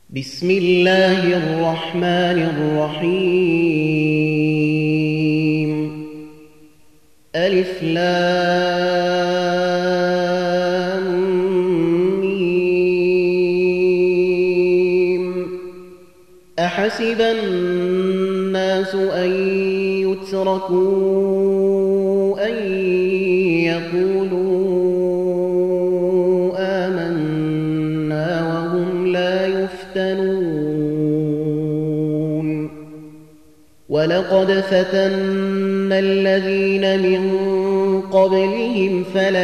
بسم الله الرحمن الرحيم ألف لام ميم أحسب الناس أن يتركوا أن يقولوا آمنا وهم لا يفتنون ولقد فتنا الذين من قبلهم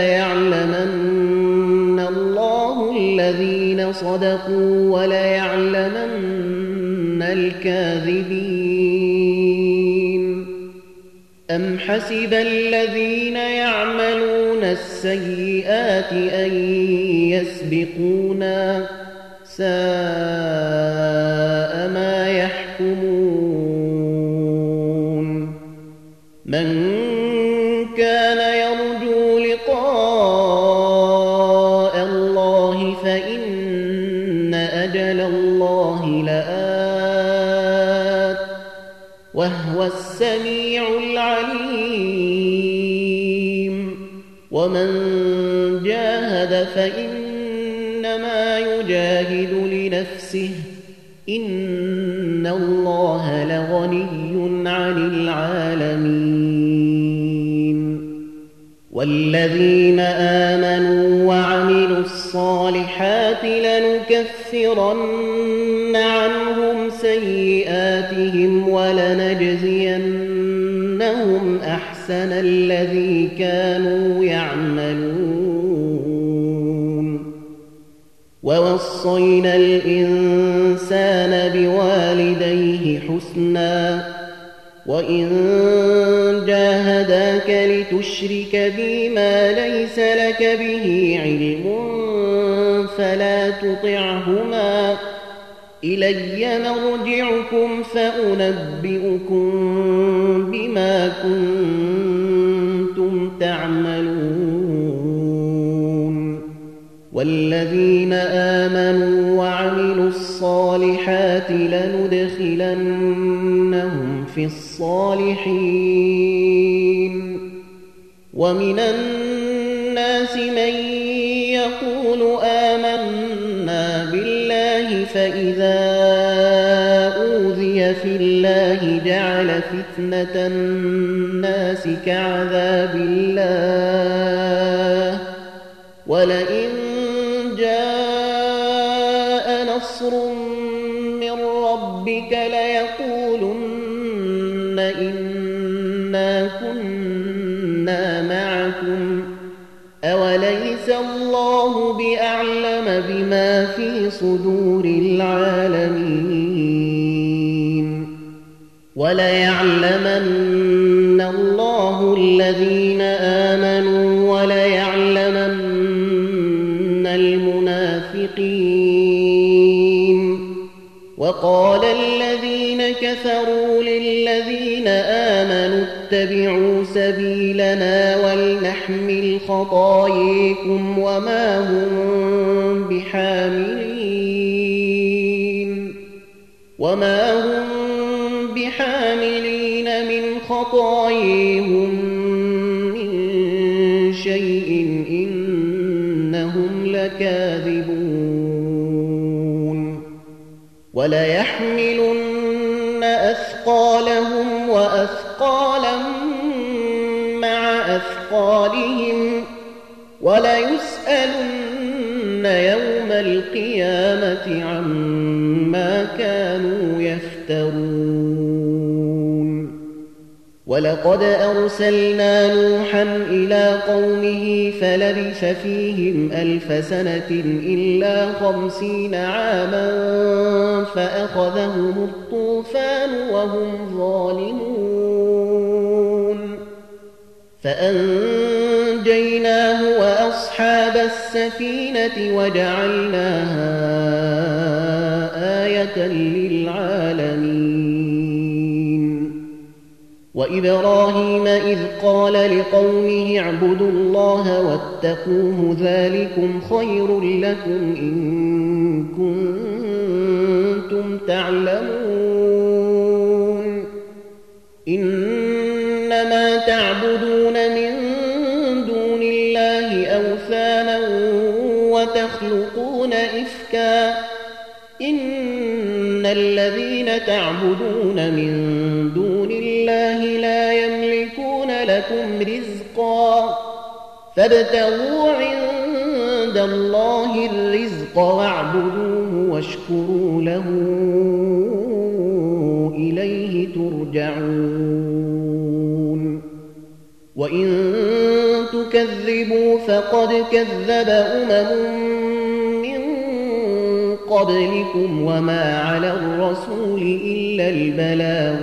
فليعلمن الله الذين صدقوا وليعلمن الكاذبين أم حسب الذين يعملون السيئات أن يسبقونا ساء ما يحكمون من كان يرجو لقاء الله فإن أجل الله لآت وهو السميع العليم ومن جاهد فإنما يجاهد لنفسه إن الله لغني عن العالمين والذين آمنوا وعملوا الصالحات لنكفرن عنهم سيئاتهم ولنجزينهم أحسن الذي كانوا يعملون ووصينا الإنسان بوالديه حسنا وإن جاهداك لتشرك بي ما ليس لك به علم فلا تطعهما إلي مرجعكم فأنبئكم بما كنتم تعملون والذين آمنوا وعملوا الصالحات لندخلنهم في الصالحين ومن الناس من يقول آمنا بالله فإذا أوذي في الله جعل فتنة الناس كعذاب الله ولئن جاء نصر من ربك ليقولن إنا كنا معكم أوليس الله بأعلم بما في صدور العالمين وليعلمن الله الذين آمنوا وليعلمن المنافقين وقال الذين كفروا للذين آمنوا اتبعوا سبيلنا ولنحمل خطاياكم وما هم بحاملين من خطاياهم من شيء إنهم لكاذبون وليحملن أثقالهم وأثقالا مع أثقالهم وليسألن يوم القيامة عما كانوا يفترون ولقد أرسلنا نوحا إلى قومه فلبث فيهم 1000 سنة إلا 50 عاما فأخذهم الطوفان وهم ظالمون فأنجيناه وأصحاب السفينة وجعلناها آية للعالمين وإبراهيم إذ قال لقومه اعبدوا الله واتقوه ذلكم خير لكم إن تعلمون إنما تعبدون من دون الله أوثانا وتخلقون إفكا إن الذين تعبدون من دون الله لا يملكون لكم رزقا فابتغوا عند الله الرزق واعبدوه واشكروا له إليه ترجعون وإن تكذبوا فقد كذب من قبلكم وما على الرسول إلا البلاغ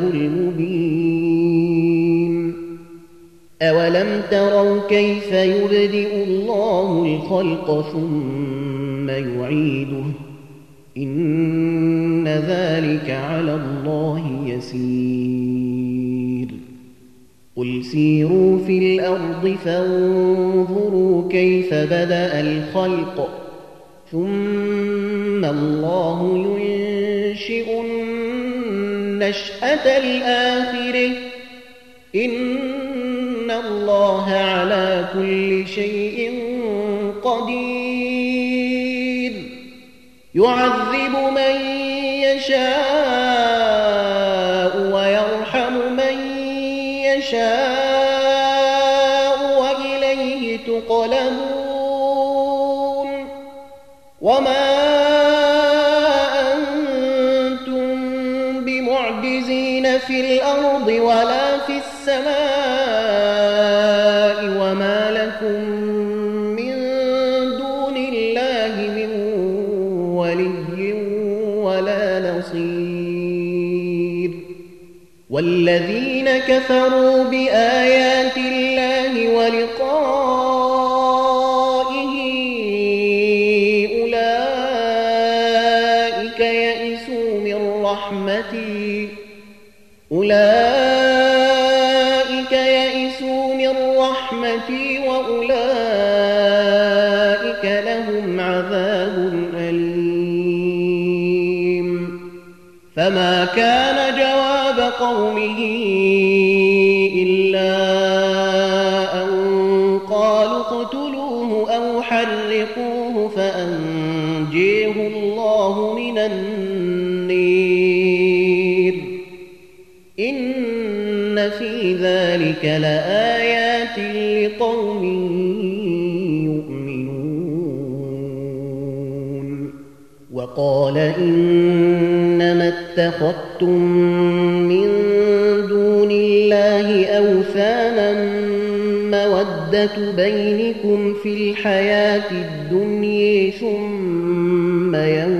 المبين أولم تروا كيف يبدئ الله الخلق ثم يعيده إن ذلك على الله يسير قل سيروا في الأرض فانظروا كيف بدأ الخلق ثم الله ينشئ النشأة الآخرة إن الله على كل شيء قدير يعذب من يشاء ويرحم من يشاء وإليه تقلبون وما أنتم بمعجزين في الأرض ولا في السماء وما لكم من دون الله من ولي ولا نصير والذين كفروا بآيات الله ولقائه أولئك يئسوا من رحمتي وأولئك لهم عذاب أليم فما كان جواب قومه إلا أن قالوا اقتلوه أو حرقوه فأنجيه الله من النير إن في ذلك لآيات لقوم يؤمنون وقال إنما اتخذتم من دون الله أوثانا مودة بينكم في الحياة الدنيا ثم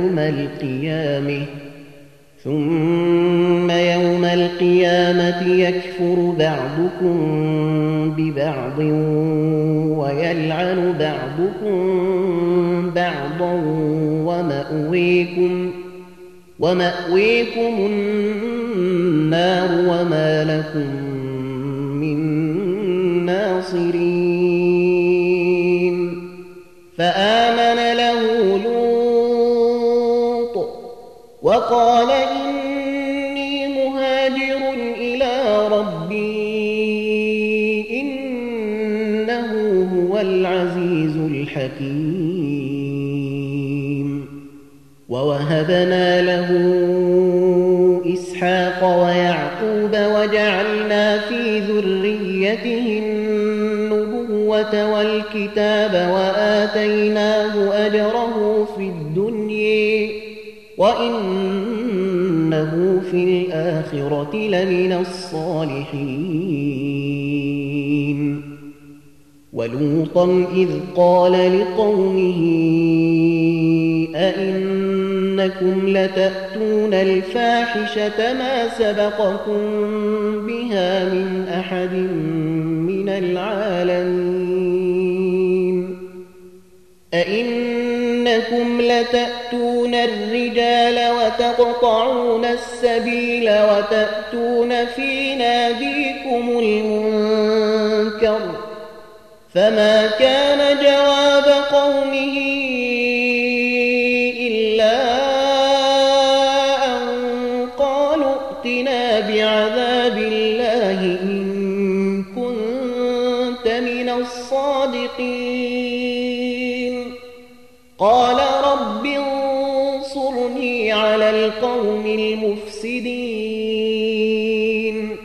يوم القيامة يكفر بعضكم ببعض ويلعن بعضكم بعضا ومأويكم النار وما لكم من ناصرين فآمن له لوط وقال إني مهاجر إلى ربي إنه هو العزيز الحكيم ووهبنا له إسحاق ويعقوب وجعلنا في ذريته النبوة والكتاب وآتيناه أجره في الدنيا وإنه في الآخرة لمن الصالحين ولوطا إذ قال لقومه أئنكم لتأتون الفاحشة ما سبقكم بها من أحد من العالمين أئنكم لتأتون الرجال وتقطعون السبيل وتأتون في ناديكم المنكر فما كان جواب قومه إلا أن بعذاب الله إن كنت من الصادقين قال رب انصرني على القوم المفسدين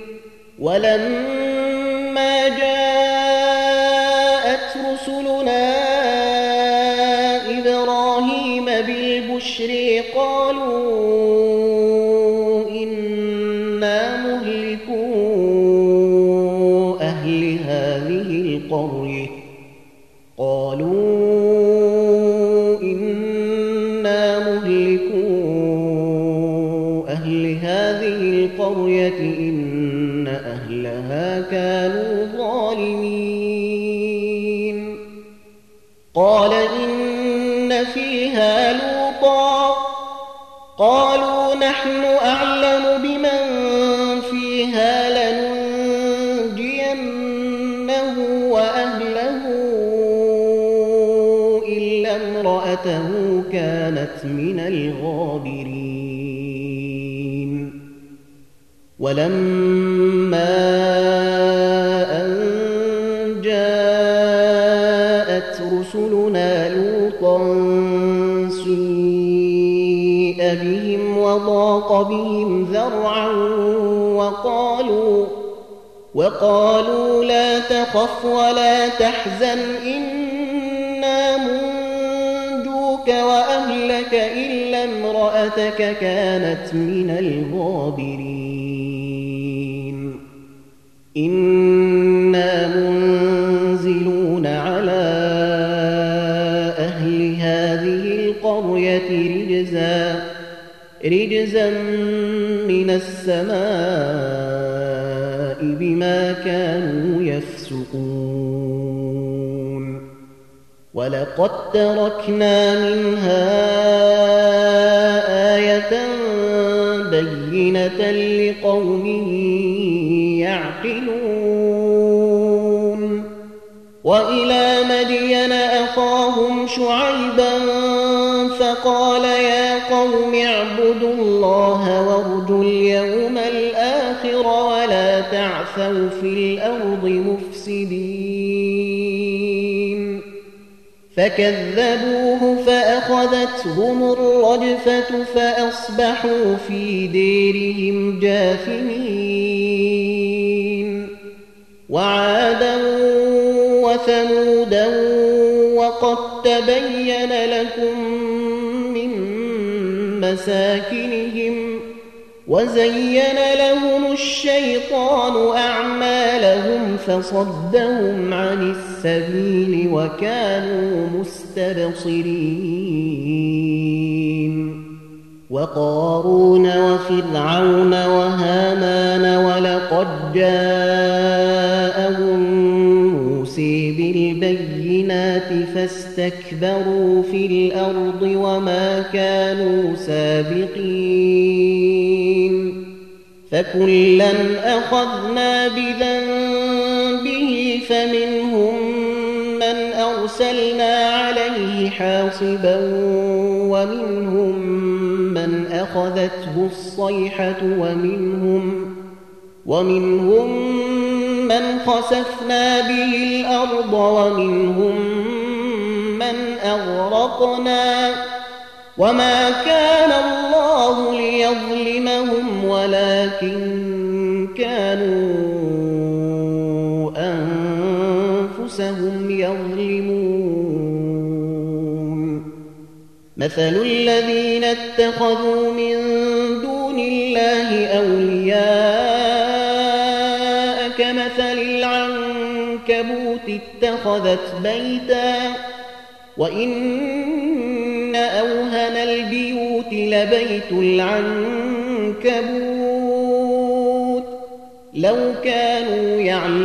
ولما جاءت رسلنا إبراهيم بالبشر قالوا إنا مهلكو أهل هذه القرية إن أهلها كانوا ظالمين قال إن فيها لوطا قالوا نحن أعلم بمن فيها لننجينه وأهله إلا امرأته كانت من الغابرين ولما أن جاءت رسلنا لوطا سيء بهم وضاق بهم ذرعا وقالوا لا تخف ولا تحزن إنا منجوك وأهلك إلا امرأتك كانت من الغابرين إنا منزلون على أهل هذه القرية رجزا من السماء بما كانوا يفسقون ولقد تركنا منها آية بينة لقوم يعقلون وإلى مدين أخاهم شعيبا فقال يا قوم اعبدوا الله وارجوا اليوم الآخر ولا تعثوا في الأرض مفسدين فكذبوه فأخذتهم الرجفة فأصبحوا في ديرهم جاثمين وعادا وثمودا وقد تبين لكم من مساكنهم وزين لهم الشيطان أعمالهم فصدهم عن السبيل وكانوا مستبصرين وقارون وفرعون وهامان ولقد جاءهم موسى بالبينات فاستكبروا في الأرض وما كانوا سابقين فكلا أخذنا بذنبه فمنهم من أرسلنا عليه حاصبا ومنهم من أخذته الصيحة ومنهم من خسفنا به الأرض ومنهم من أغرقنا وما كان الله ليظلمهم ولكن كانوا أنفسهم يظلمون مثل الذين اتخذوا من دون الله أولياء كمثل العنكبوت اتخذت بيتا وإن أوهن البيوت لبيت العنكبوت لو كانوا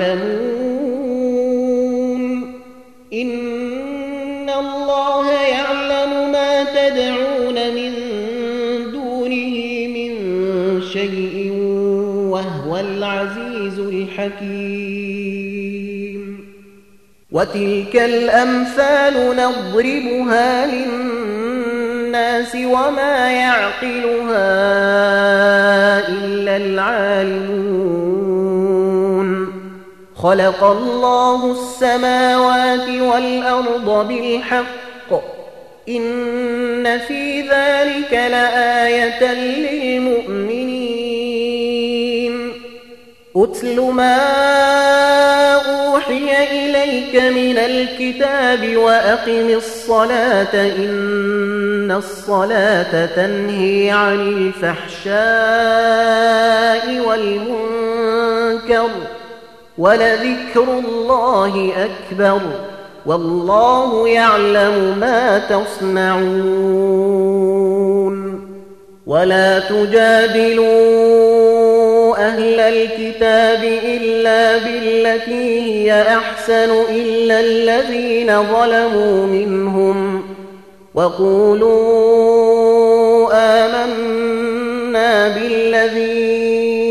يعلمون إن الله يعلم ما تدعون من دونه من شيء وهو العزيز الحكيم وتلك الأمثال نضربها للناس وما يعقلها إلا العالمون خلق الله السماوات والأرض بالحق إن في ذلك لآية للمؤمنين أتل ما أوحي إليك من الكتاب وأقم الصلاة إن الصلاة تنهي عن الفحشاء والمنكر ولذكر الله أكبر والله يعلم ما تصنعون ولا تجادلوا أهل الكتاب إلا بالتي هي أحسن إلا الذين ظلموا منهم وقولوا آمنا بالذي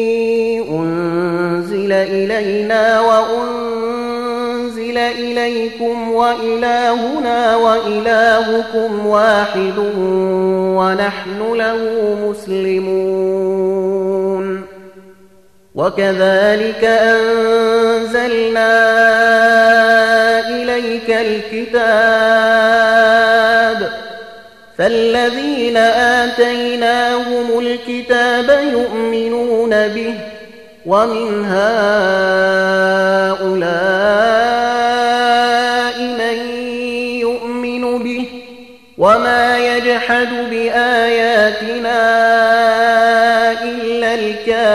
أنزل إلينا وأنزل إليكم وإلهنا وإلهكم واحد ونحن له مسلمون وكذلك أنزلنا إليك الكتاب فالذين آتيناهم الكتاب يؤمنون به ومن هؤلاء من يؤمن به وما يجحد بآياتنا إلا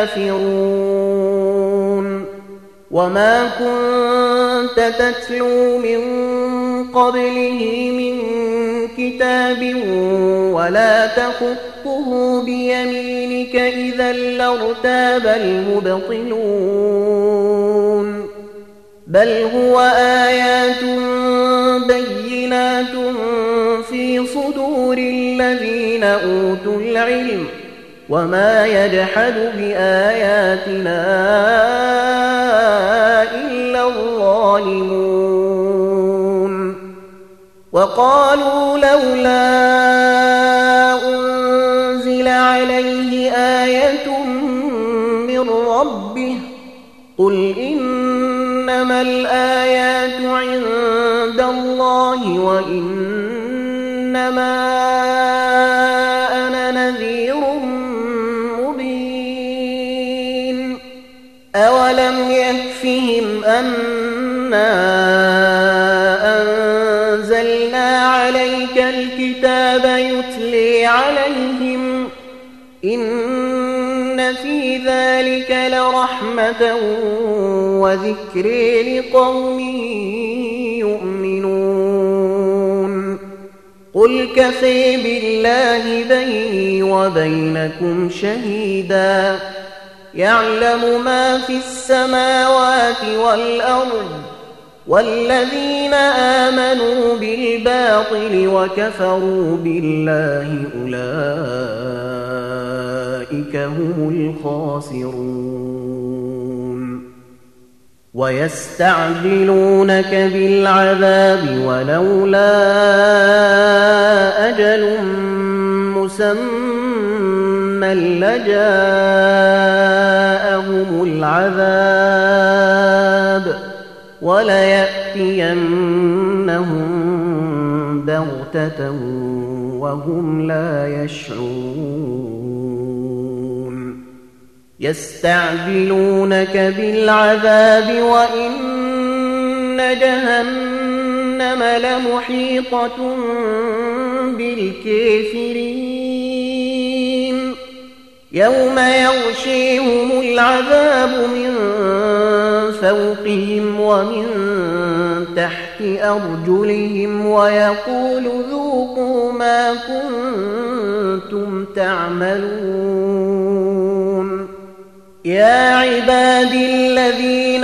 الكافرون وما كنت تتلو من قبله من كتاب ولا تخطه بيمينك إذا لارتاب المبطلون بل هو آيات بينات في صدور الذين أوتوا العلم وما يجحد بآياتنا إلا الظالمون وقالوا لولا أنزل عليه آية من ربه قل إنما الآيات عند الله وإنما أنا نذير مبين أولم يكفهم أنا أنزلنا عليك الكتاب يتلي عليهم إن في ذلك لرحمة وذكر لقوم يؤمنون قل كفى بالله بيني وبينكم شهيدا يعلم ما في السماوات والأرض والذين آمنوا بالباطل وكفروا بالله أولئك هم الخاسرون ويستعجلونك بالعذاب ولولا أجل مسمى لجاءهم العذاب وليأتينهم بغتة وهم لا يشعرون يستعجلونك بالعذاب وإن جهنم لمحيطة بالكافرين يوم يغشيهم العذاب من فوقهم ومن تحت أرجلهم ويقول ذوقوا ما كنتم تعملون يا عبادي الذين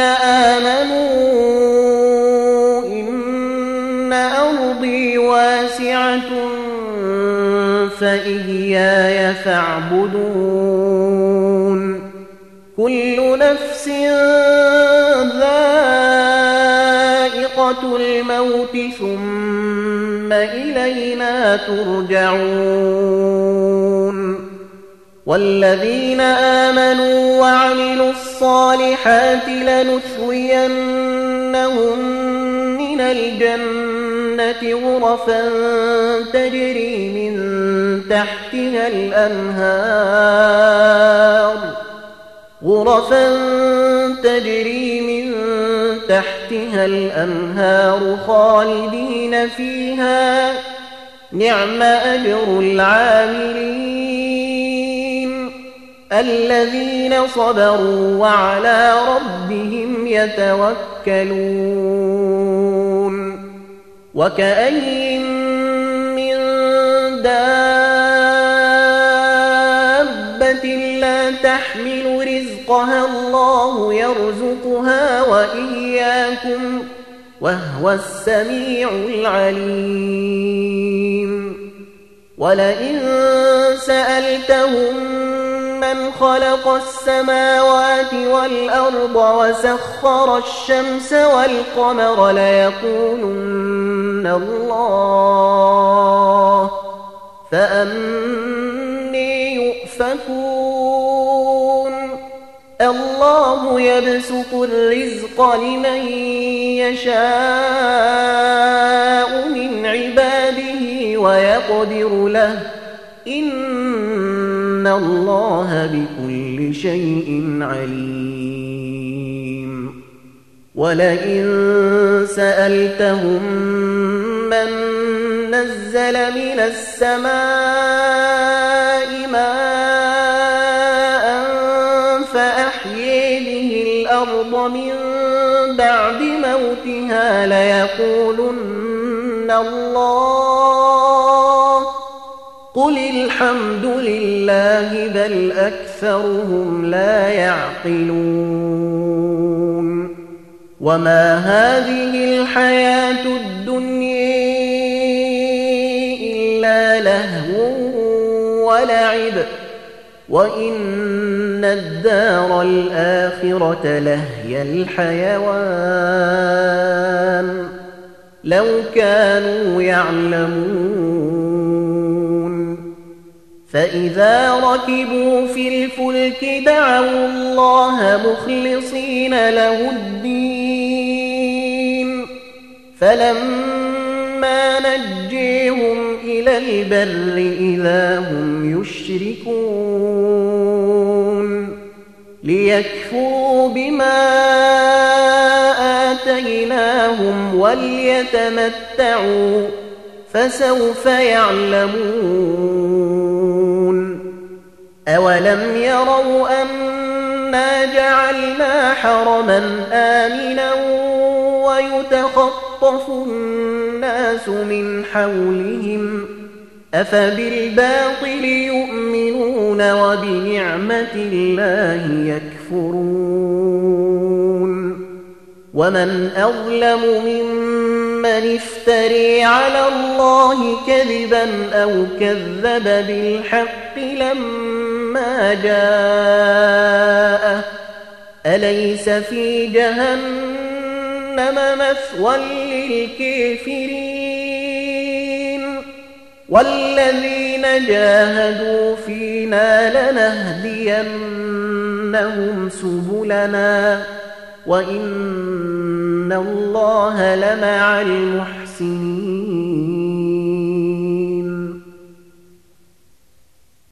آمنوا إن أرضي واسعة فإياي فاعبدون كل نفس ذائقة الموت ثم إلينا ترجعون والذين آمنوا وعملوا الصالحات لندخلنهم من الجنة غرفا تجري من تحتها الأنهار خالدين فيها نعم أجر العاملين الذين صبروا وعلى ربهم يتوكلون وكأين من دابة لا تحمل رزقها الله يرزقها وإياكم وهو السميع العليم ولئن سألتهم من خلق السماوات والأرض وسخر الشمس والقمر ليقولن الله فأني يؤفكون الله يبسط الرزق لمن يشاء من عباده ويقدر له إن الله بكل شيء عليم ولئن سألتهم من نزل من السماء ماء فأحيي به الأرض من بعد موتها ليقولن الله قل الحمد لله بل أكثرهم لا يعقلون وما هذه الحياة الدنيا إلا لهو ولعب وإن الدار الآخرة لهي الحيوان لو كانوا يعلمون فإذا ركبوا في الفلك دعوا الله مخلصين له الدين فلما نجيهم إلى البر إذا هم يشركون ليكفروا بما آتيناهم وليتمتعوا فسوف يعلمون أولم يروا أنا جعلنا حرما آمنا ويتخطف الناس من حولهم أفبالباطل يؤمنون وبنعمة الله يكفرون ومن أظلم ممن افتري على الله كذبا أو كذب بالحق لما جاءه أليس في جهنم مثوى للكافرين والذين جاهدوا فينا لنهدينهم سبلنا وإن الله لمع المحسنين